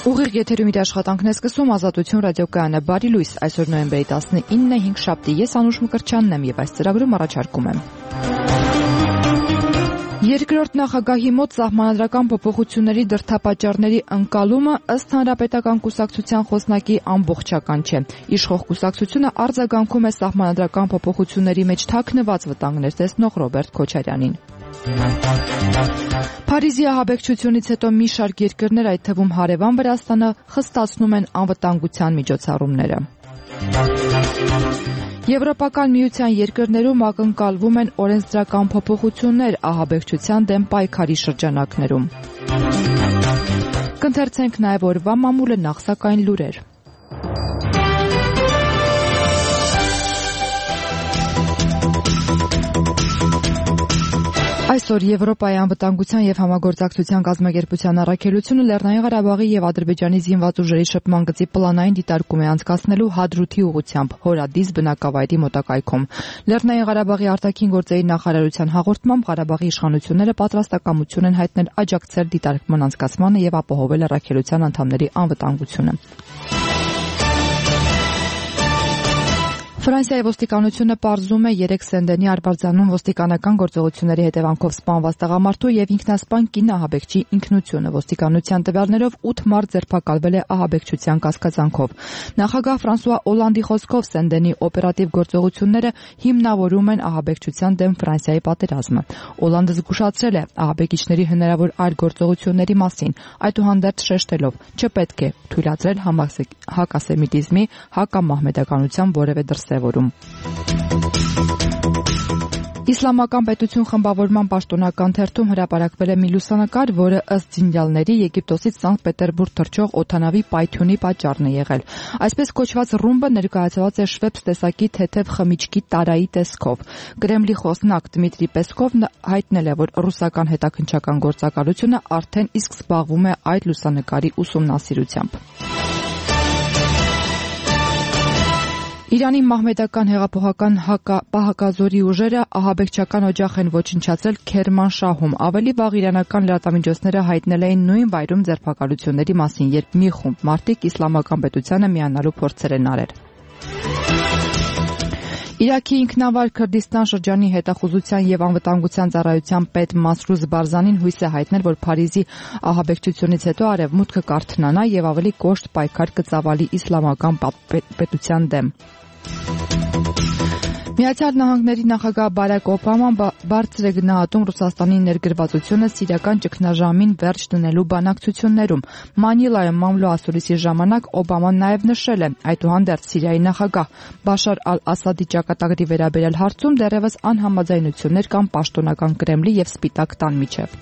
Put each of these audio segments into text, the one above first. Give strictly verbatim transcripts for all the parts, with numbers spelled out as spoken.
Ուղիղ եթերում իր աշխատանքն է սկսում Ազատություն ռադիոկայանը։ Բարի լույս, այսօր նոյեմբերի տասնինը հինգշաբթի, ես Անուշ Մկրտչյանն եմ եւ այս ծրագրում առաջարկում եմ. Երկրորդ նախագահի մոտ սահմանադրական փոփոխությունների դրդապատճառների ընկալումը ըստ Հանրապետական կուսակցության խոսնակի ամբողջական չէ։ Իշխող կուսակցությունը արձագանքում է սահմանադրական փոփոխությունների մեջ թաքնված վտանգներ տեսնող Ռոբերտ Քոչարյանին։ Փարիզի ահաբեկչությունից հետո մի շարք երկրներ, այդ թվում հարևան Վրաստանը, խստացնում են անվտանգության միջոցառումները։ Եվրոպական միության երկրներում ակնկալվում են օրենսդրական փոփոխություններ ահաբեկչության դեմ պայքարի շրջանակներում։ Կընթերցենք նաև օրվա մամուլը, նախ սակայն լուրեր։ Այսօր Եվրոպայի անվտանգության և համագործակցության կազմակերպության առաքելությունը Լեռնային Ղարաբաղի և Ադրբեջանի զինված ուժերի շփման գծի պլանային դիտարկում է անցկացնելու Հադրութի ուղղությամբ Հորադիս բնակավայրի մոտակայքում։ Լեռնային Ղարաբաղի արտաքին գործերի նախարարության հաղորդմամբ Ղարաբաղի իշխանությունները պատրաստակամություն են հայտնել աջակցել դիտարկման անցկացմանը և ապահովել առաքելության անդամների անվտանգությունը։ Ֆրանսիայի ոստիկանությունը պարզում է երեք Սենդենի Արվարձանում ոստիկանական գործողությունների հետևանքով սպանված տղամարդու և ինքնասպան կին ահաբեկչի ինքնությունը։ Ոստիկանության տվյալներով ութ մարդ ձերբակալվել է ահաբեկչության կասկածանքով։ Նախագահ Ֆրանսուଆ Օլանդի խոսքով Սենդենի օպերատիվ գործողությունները հիմնավորում են ահաբեկչության դեմ Ֆրանսիայի պատերազմը։ Օլանդը զգուշացրել է ահաբեկիչների հնարավոր այլ գործողությունների մասին, այդուհանդերձ շեշտելով՝ չպետք է թույլատրել հակասեմիտիզմի, հակամահմեդականության որևէ դրսևորում։ Իսլամական պետություն խմբավորման պաշտոնական թերթում հրապարակվել է մի լուսանկար, որը ըստ զինյալների Եգիպտոսից Սանկտ Պետերբուրգ թռչող օդանավի պայթյունի պատճառն է եղել։ Այսպես կոչված ռումբը ներկայացված է շվեպս տեսակի թեթև խմիչքի տարայի տեսքով։ Կրեմլի խոսնակ Դմիտրի Պեսկովն հայտնել է, որ ռուսական հետաքննչական գործակալությունը արդեն իսկ զբաղվում է այդ լուսանկարի ուսումնասիրությամբ։ Իրանի մահմեդական հեղափոխական պահակազորի ուժերը ահաբեկչական օջախ են ոչնչացրել Քերմանշահում։ Ավելի վաղ իրանական լրատվամիջոցները հայտնել էին նույն վայրում ձերբակալությունների մասին, երբ մի խումբ մարդիկ իսլամական պետությանը միանալու փորձեր են արել։ Իրաքի ինքնավար Քրդիստան շրջանի հետախուզության և անվտանգության ծառայության պետ Մասրուզ Բարզանին հույս է հայտնել, որ Փարիզի ահաբեկչությունից հետո արևմուտքը կարթնանա և ավելի կոշտ պայքար կծավալի իսլամական պետության դեմ։ Միացյալ Նահանգների նախագահ Բարակ Օբաման բարձր է գնահատում Ռուսաստանի ներգրավվածությունը սիրիական ճգնաժամին վերջ դնելու բանակցություններում։ Մանիլայում մամլո ասուլիսի ժամանակ Օբաման նաև նշել է, այդուհանդերձ Սիրիայի նախագահ Բաշար ալ-Ասադի ճակատագրի վերաբերյալ հարցում դեռևս անհամաձայնություններ կան պաշտոնական Կրեմլի և Սպիտակ տան միջև։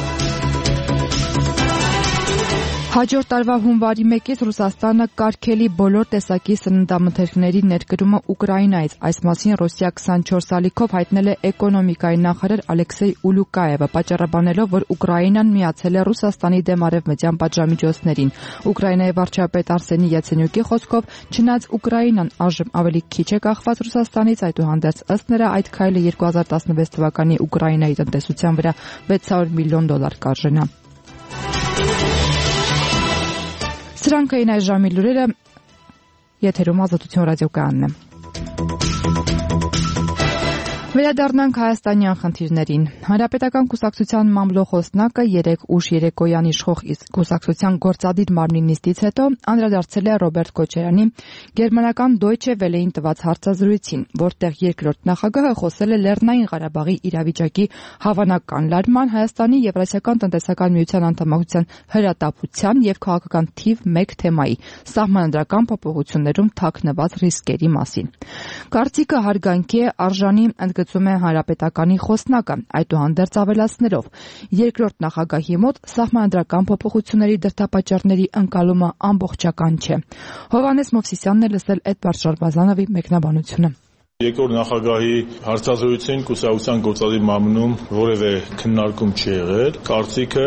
Հաջորդ տարվա հունվարի մեկից Ռուսաստանը կարգելի բոլոր տեսակի սննդամթերքների ներկրումը Ուկրաինայից։ Այս մասին Ռոսիա քսանչորս ալիքով հայտնել է էկոնոմիկայի նախարար Ալեքսեյ Ուլուկաևը, պատճառաբանելով, որ Ուկրաինան միացել է Ռուսաստանի դեմ արևմտյան պատժամիջոցներին։ Ուկրաինայի վարչապետ Արսենի Յացենյուկի խոսքով, չնայած Ուկրաինան այժմ ավելի քիչ է կախված Ռուսաստանից, այդուհանդերձ ըստ նրա այդ քայլը երկու հազար տասնվեց թվականի Ուկրաինայի տնտեսության վրա վեց հարյուր միլիոն դոլար կարժենա։ Սրանք էին այս ժամի լուրերը, եթերում Ազատություն ռադիոկայանն է։ Վերադառնանք հայաստանյան խնդիրներին։ Հանրապետական կուսակցության մամլո խոսնակը երեկ ուշ երեկոյան իշխող կուսակցության գործադիր մարմնի նիստից հետո անդրադարձել է Ռոբերտ Քոչարյանի գերմանական Deutsche Welle-ին տված հարցազրույցին, որտեղ երկրորդ նախագահը խոսել է Լեռնային Ղարաբաղի իրավիճակի հավանական լարման, Հայաստանի Եվրասիական տնտեսական միության անդամակցության հրատապության և քաղաքական թիվ մեկ թեմայի՝ սահմանադրական փոփոխություններում թաքնված ռիսկերի մասին։ Կարծիքը հարգանքի է, արժանի ընդգծում է Հանրապետականի խոսնակը, այդուհանդերձ ավելացնելով. երկրորդ նախագահի մոտ սահմանադրական փոփոխությունների դրդապատճառների ընկալումը ամբողջական չէ։ Հովհաննես Մովսիսյանն է լսել Էդվարդ Շարբազանովի մեկնաբանությունը։ Երկրորդ նախագահի հարցազրույցին կուսակցության գործադիր մարմնում որևէ քննարկում չի եղել։ Կարծիքը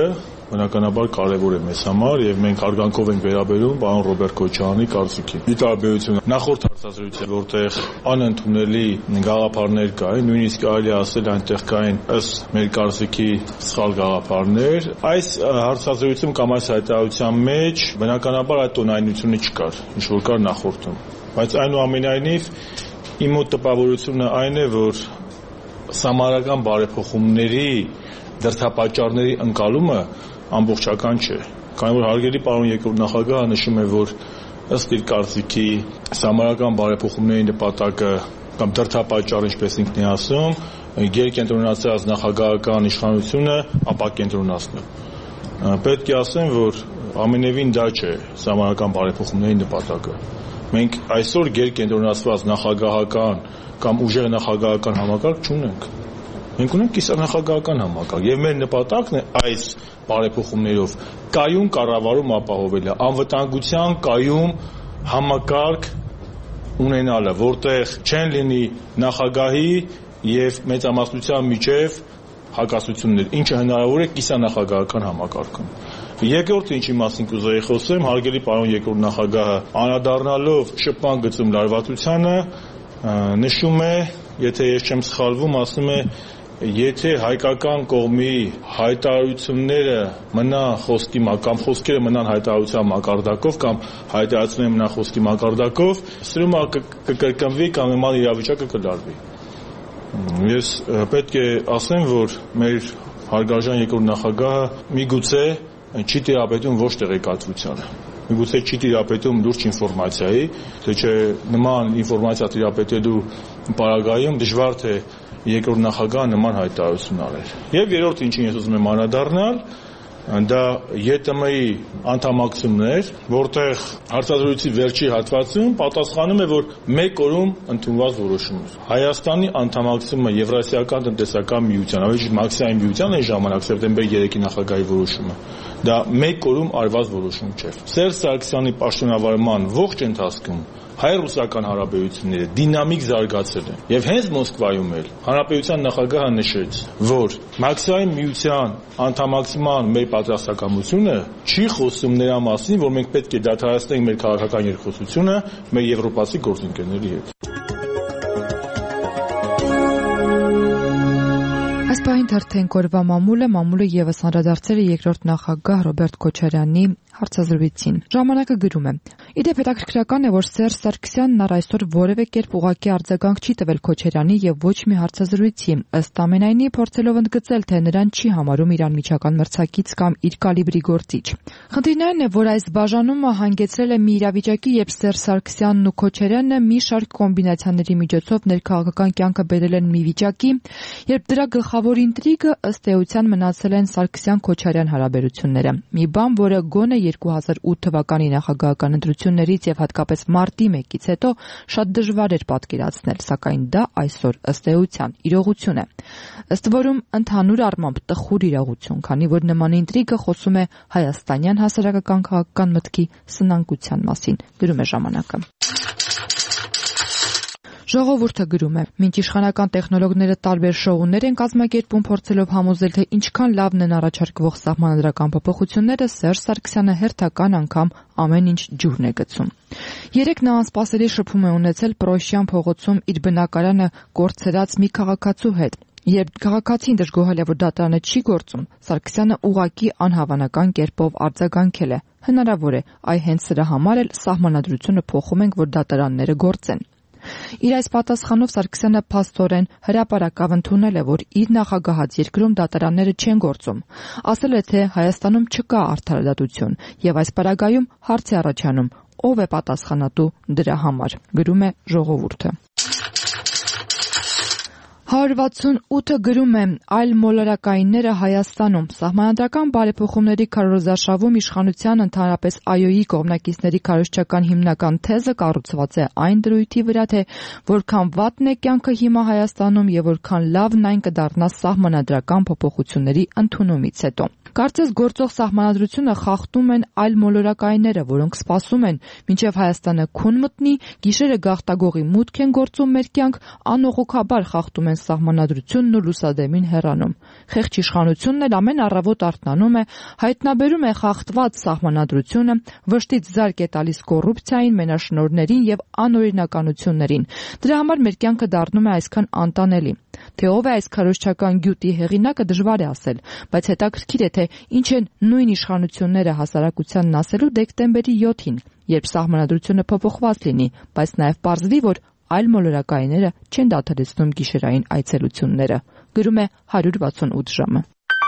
բնականաբար կարևոր է մեզ համար եւ մենք հարգանքով ենք վերաբերում պարոն Ռոբերտ Քոչարյանի կարծիքին։ Ի տարբերություն նախորդ հարցազրույցի, որտեղ անընդունելի գաղափարներ կային, նույնիսկ կարելի ասել այնտեղ կային ըստ մեր կարծիքի սխալ գաղափարներ, այս հարցազրույցում կամ այս հայտարարության մեջ բնականաբար այդ տոնայնությունը չկար, ինչ որ կար նախորդում։ Բայց այնուամենայնիվ իմ մոտ տպավորությունը այն է, որ սահմանադրական բարեփոխումների դրդապատճառների ընկալումը ամբողջական չէ։ Քանի որ հարգելի պարոն երկրորդ նախագահը նշում է, որ ըստ իր կարծիքի սահմանադրական բարեփոխումների նպատակը կամ դրդապատճառը, ինչպես ինքն է ասում, գերկենտրոնացած նախագահական իշխանությունը ապակենտրոնացնում։ Պետք է ասեմ, որ ամենևին դա չէ սահմանադրական բարեփոխումների նպատակը։ Մենք այսօր գերկենտրոնացված նախագահական կամ ուժեղ նախագահական համակարգ չունենք։ Մենք ունենք կիսանախագահական համակարգ եւ մեր նպատակն է այս բարեփոխումներով կայուն կառավարում ապահովելը, անվտանգության կայուն համակարգ ունենալը, որտեղ չեն լինի նախագահի եւ մեծամասնության միջև հակասություններ, ինչը հնարավոր է կիսանախագահական համակարգում։ Երկրորդը, ինչի մասին կուզեի խոսեմ, հարգելի պարոն երկրորդ նախագահը անդրադառնալով շփման գծում լարվածությանը նշում է, եթե ես չեմ սխալվում, ասում է, եթե հայկական կողմի հայտարարությունները մնան խոսքի կամ խոսքերը մնան հայտարարության մակարդակով կամ հայտարարությունները մնան խոսքի մակարդակով, սրումը կկրկնվի կամ նման իրավիճակը կդարվի։ Ես պետք է ասեմ, որ մեր հարգարժան երկրորդ նախագահը միգուցե չի տիրապետում ոչ տեղեկատվությանը, միգուցե չի տիրապետում լուրջ ինֆորմացիայի, թե չէ նման ինֆորմացիա տիրապետելու պարագայում դժվար թե երկրորդ նախագահը նման հայտարարություն արել։ Եվ երրորդը, ինչին ես ուզում եմ անդրադառնալ, դա ԵՏՄ-ի անդամակցումներ, որտեղ հարցազրույցի վերջի հատվածում պատասխանում է, որ մեկ օրում ընդունված որոշում է։ Հայաստանի անդամակցումը Եվրասիական տնտեսական միության, ավելի մաքսիմալ միության այն ժամանակ սեպտեմբեր երեքի նախագահի որոշումը, դա մեկ օրում արված որոշում չէ։ Սերժ Սարգսյանի պաշտոնավարման ողջ ընթացքում հայ-ռուսական հարաբերությունները դինամիկ զարգացել են։ Եվ հենց Մոսկվայում էլ հանրապետության նախագահը նշեց, որ մաքսիմալ միության անդամակցման մեր պատրաստակամությունը չի խոսում նրա մասին, որ մենք պետք է դադարեցնենք մեր քաղաքական երկխոսությունը մեր եվրոպացի գործընկերների հետ։ Այս պահին թերթենք օրվա մամուլը, մամուլը ևս անդրադարձել է երկրորդ նախագահ Ռոբերտ Քոչարյանի հարցազրույցին։ Ժամանակը գրում է. Իդեպ հետաքրքրական է, որ Սերժ Սարգսյանն առ այսօր որևէ կերպ ուղղակի արձագանք չի տվել Քոչարյանի եւ ոչ մի հարցազրույցի, ըստ ամենայնի փորձելով ընդգծել, թե նրան չի համարում իր անմիջական մրցակից կամ իր կալիբրի գործիչ։ Խնդիրն այն է, որ այս բաժանումը հանգեցրել է մի իրավիճակի, երբ Սերժ Սարգսյանն ու Քոչարյանը մի շարք կոմբինացիաների միջոցով ներքաղաքական կյանքը բերել են մի վիճակի, երբ դրա գլխավոր ինտրիգը ըստ էության մնացել են Սարգսյան-Քոչարյան հարաբերությունները։ Մի բան, որը գոնե երկու հազար ութ թվականի նախագահական ընտրություններից եւ հատկապես մարտի մեկից հետո շատ դժվար էր պատկերացնել, սակայն դա այսօր ըստ էության իրողություն է։ Ըստ որում ընդհանուր առմամբ տխուր իրողություն, քանի որ նման ինտրիգը խոսում է հայաստանյան հասարակական քաղաքական մտքի սնանկության մասին, գրում է ժամանակը։ Ժողովուրդը գրում է. Մինչ իշխանական տեխնոլոգները տարբեր շոուներ են կազմակերպում, փորձելով համոզել, թե ինչքան լավն են առաջարկվող սահմանադրական փոփոխությունները, Սերժ Սարգսյանը հերթական անգամ ամեն ինչ ջուրն է գցում։ Երեկ նա անսպասելի շփում է ունեցել Պրոշյան փողոցում իր բնակարանը կորցրած մի քաղաքացու հետ։ Երբ քաղաքացին դժգոհել է, որ դատարանը չի գործում, Սարգսյանը ուղղակի անհավանական կերպով արձագանքել է. հնարավոր է, այ հենց սրա համար էլ սահմանադրությունը փոխում ենք, որ դատարանները գործեն։ Իր այս պատասխանով Սարգսյանը փաստորեն հրապարակավ ընդունել է, որ իր նախագահած երկրում դատարանները չեն գործում։ Ասել է, թե Հայաստանում չկա արդարադատություն եւ այս պարագայում հարց է առաջանում, ով է պատասխանատու դրա համար, գրում է Ժողովուրդը։ հարյուր վաթսունութը գրում է. այլ մոլորակայինները Հայաստանում սահմանադրական բարեփոխումների քարոզարշավում իշխանության ընդհանրապես ԱՅՈ-ի կողմնակիցների քարոզչական հիմնական թեզը կառուցված է այն դրույթի վրա, թե որքան վատն է կյանքը հիմա Հայաստանում եւ որքան լավն այն կդառնա սահմանադրական փոփոխությունների ընդունումից հետո։ Կարծես գործող սահմանադրությունը խախտում են այլ մոլորակայինները, որոնք սպասում են, մինչև Հայաստանը քուն մտնի, գիշերը գաղտագողի մուտք են գործում մեր կյանք, անողոքաբար խախտում են սահմանադրությունն ու լուսադեմին հեռանում։ Խեղճ իշխանությունն էլ ամեն առավոտ արթնանում է, հայտնաբերում է խախտված սահմանադրությունը, վշտից զարկ է տալիս կոռուպցիային, մենաշնորհներին եւ անօրինականություններին։ Դրա համար մեր կյանքը դառնում է այսքան անտանելի։ Թե ով է այս քարոզչական գյուտի հեղինակը դժվար է ասել, բայց հետաքրքիր է, թե ինչ են նույն իշխանությունները հասարակությանն ասելու դեկտեմբերի յոթին, երբ սահմանադրությունը փոփոխված լինի, բայց նաև պարզվի, որ այլ մոլորակայինները չեն դադարեցնում գիշերային այցելությունները։ Գրում է հարյուր վաթսունութ ժամը։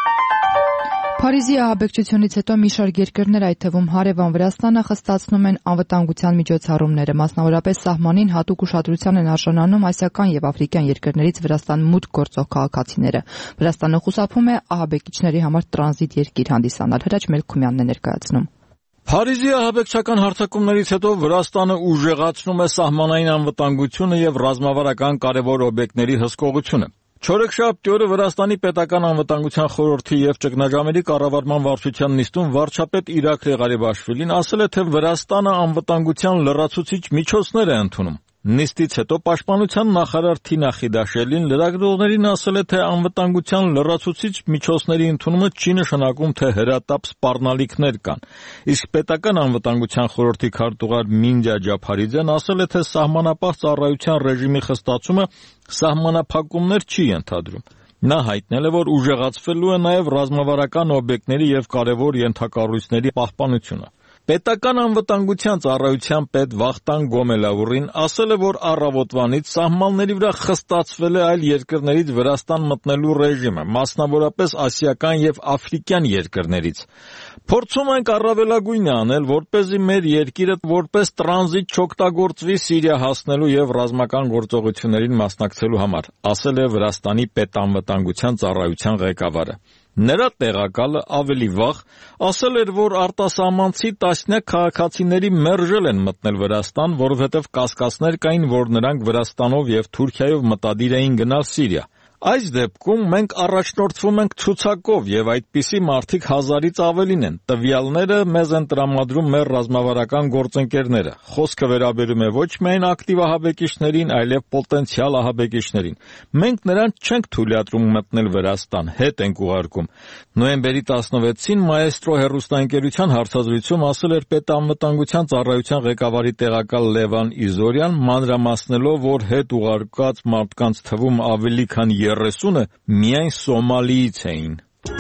Փարիզի ահաբեկչությունից հետո մի շարք երկրներ, այդ թվում հարևան Վրաստանը, խստացնում են անվտանգության միջոցառումները, մասնավորապես սահմանին հատուկ ուշադրության են արժանանում ասիական եւ աֆրիկյան երկրներից Վրաստան մուտք գործող քաղաքացիները։ Վրաստանը խուսափում է ահաբեկիչների համար տրանզիտ երկիր հանդիսանալ։ Հրաչ Մելքումյանն է ներկայացնում։ Փարիզի ահաբեկչական հարձակումներից հետո Վրաստանը ուժեղացնում է սահմանային անվտանգությունը եւ ռազմավարական կարևոր օբյեկտների հսկողությունը։ Չորեքշաբթի օրը Վրաստանի պետական անվտանգության խորհրդի եւ ճգնաժամերի կառավարման վարչության նիստում վարչապետ Իրաքլի Ղարիբաշվիլին ասել է, թե Վրաստանը անվտանգության լրացուցիչ միջոցներ է ընդունում։ Նիստից հետո պաշտպանության նախարար Թինա Խիդաշելին լրագրողներին ասել է, թե անվտանգության լրացուցիչ միջոցների ընդունումը չի նշանակում, թե հրատապ սպառնալիքներ կան։ Իսկ պետական անվտանգության խորհրդի քարտուղար Մինջա Ջափարիձեն ասել է, թե սահմանապահ ծառայության ռեժիմի խստացումը սահմանափակումներ չի ենթադրում։ Նա հայտնել է, որ ուժեղացվելու է նաև ռազմավարական օբյեկտների եւ կարևոր ենթակառույցների պահպանությունը։ Պետական անվտանգության ծառայության պետ Վախտան Գոմելաուրին ասել է, որ առավոտվանից սահմանների վրա խստացվել է այլ երկրներից Վրաստան մտնելու ռեժիմը, մասնավորապես ասիական եւ աֆրիկյան երկրներից։ Փորձում ենք առավելագույնը անել, որպեսզի մեր երկիրը որպես տրանզիտ չօգտագործվի Սիրիա հասնելու եւ ռազմական գործողություններին մասնակցելու համար, ասել է Վրաստանի պետանվտանգության ծառայության ղեկավարը։ Նրա տեղակալը ավելի վաղ ասել էր, որ արտասահմանցի տասնյակ քաղաքացիների մերժել են մտնել Վրաստան, որովհետև կասկածներ կային, որ նրանք Վրաստանով եւ Թուրքիայով մտադիր էին գնալ Սիրիա։ Այս դեպքում մենք առաջնորդվում ենք ցուցակով եւ այդպիսի մարդիկ հազարից ավելին են։ Տվյալները մեզ են տրամադրում մեր ռազմավարական գործընկերները։ Խոսքը վերաբերում է ոչ միայն ակտիվ ահաբեկիչներին, այլև պոտենցիալ ահաբեկիչներին։ Մենք նրանց չենք թույլատրում մտնել Վրաստան, հետ ենք ուղարկում։ Նոյեմբերի տասնվեցին Մայեստրո հեռուստաընկերության հարցազրույցում ասել էր պետանվտանգության ծառայության ղեկավարի տեղակալ Լևան Իզորյան, մանրամասնելով, որ հետ ուղարկած մարդկանց թվում ավելի քան երեսունը միայն Սոմալիից էին։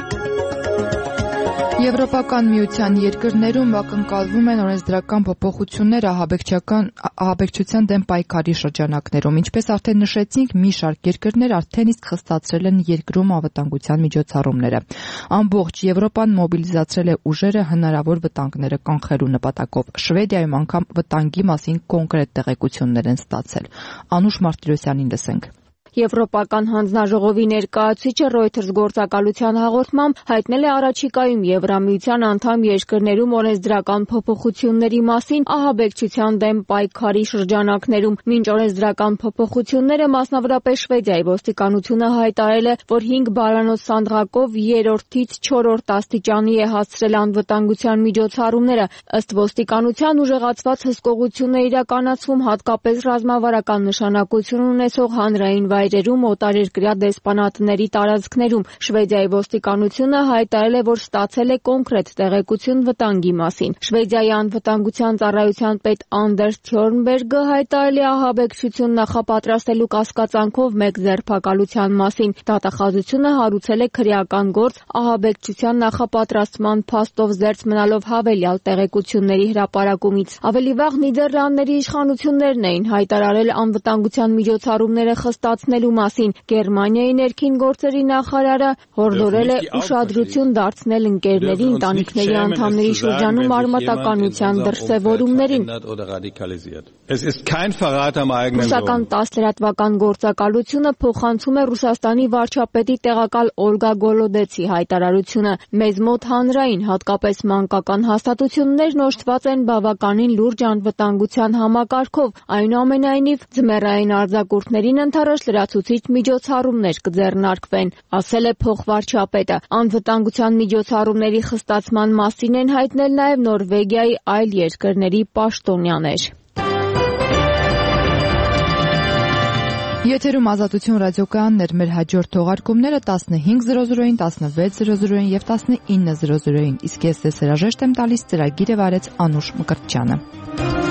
Եվրոպական միության երկրներում ակնկալվում են օրենսդրական փոփոխություններ ահաբեկչության դեմ պայքարի շրջանակներում։ Ինչպես արդեն նշեցինք, մի շարք երկրներ արդեն իսկ խստացրել են երկրում անվտանգության միջոցառումները։ Ամբողջ Եվրոպան մոբիլիզացրել է ուժերը հնարավոր վտանգները կանխելու նպատակով։ Շվեդիայում անգամ վտանգի մասին կոնկրետ տեղեկություններ են ստացել։ Անուշ Մարտիրոսյանին լսենք։ Եվրոպական հանձնաժողովի ներկայացուցիչը Reuters գործակալության հաղորդմամբ հայտնել է առաջիկայում Եվրամիության անդամ երկրներում օրենսդրական փոփոխությունների մասին ահաբեկչության դեմ պայքարի շրջանակներում։ Մինչ օրենսդրական փոփոխությունները, մասնավորապես Շվեդիայի ոստիկանությունը հայտարարել է, որ հինգ բարանոց սանդղակով երրորդից չորրորդ աստիճանի է հասցրել անվտանգության միջոցառումները։ Ըստ ոստիկանության, ուժեղացված հսկողությունն է իրականացվում հատկապես ռազմավարական նշանակություն ունեցող հանրային վայրերում, օտարերկրյա դեսպանատների տարածքներում։ Շվեդիայի ոստիկանությունը հայտարարել է, որ ստացել է կոնկրետ տեղեկություն վտանգի մասին։ Շվեդիայի անվտանգության ծառայության պետ Անդերս Թյորնբերգը հայտարարել է ահաբեկչություն նախապատրաստելու կասկածանքով մեկ ձերբակալության մասին։ Դատախազությունը հարուցել է քրեական գործ ահաբեկչության նախապատրաստման փաստով զերծ մնալով հավելյալ տեղեկությունների հրապարակումից։ Ավելի վաղ Նիդերլանդների իշխանություններն էին հայտարարել անվտանգության միջոցառումները խստացնելու մասին։ Գերմանիայի ներքին գործերի նախարարը հորդորել է ուշադրություն դարձնել ընկերների, ընտանիքների անդամների շրջանում արմատականության դրսևորումներին։ Ռուսական տասնլրատվական գործակալությունը փոխանցում է Ռուսաստանի վարչապետի տեղակալ Օլգա Գոլոդեցի հայտարարությունը։ Մեզ մոտ հանրային, հատկապես մանկական հաստատություններն օժտված են բավականին լուրջ անվտանգության համակարգով։ Այնուամենայնիվ, ձմեռային արձակուրդներին ընդառաջ լրացուցիչ միջոցառումներ կձեռնարկվեն, ասել է փոխվարչապետը։ Անվտանգության միջոցառումների խստացման մասին են հայտնել նաև Նորվեգիայի այլ երկրների պաշտոնյաներ։ Եթերում Ազատություն ռադիոկայաններ, մեր հաջորդ թողարկումները տասնհինգ զրո զրոին, տասնվեց զրո զրոին եւ տասնինը զրո զրոին, իսկ ես ձեզ հրաժեշտ եմ տալիս ծրագիրը վարեց Անուշ Մկրտչյանը։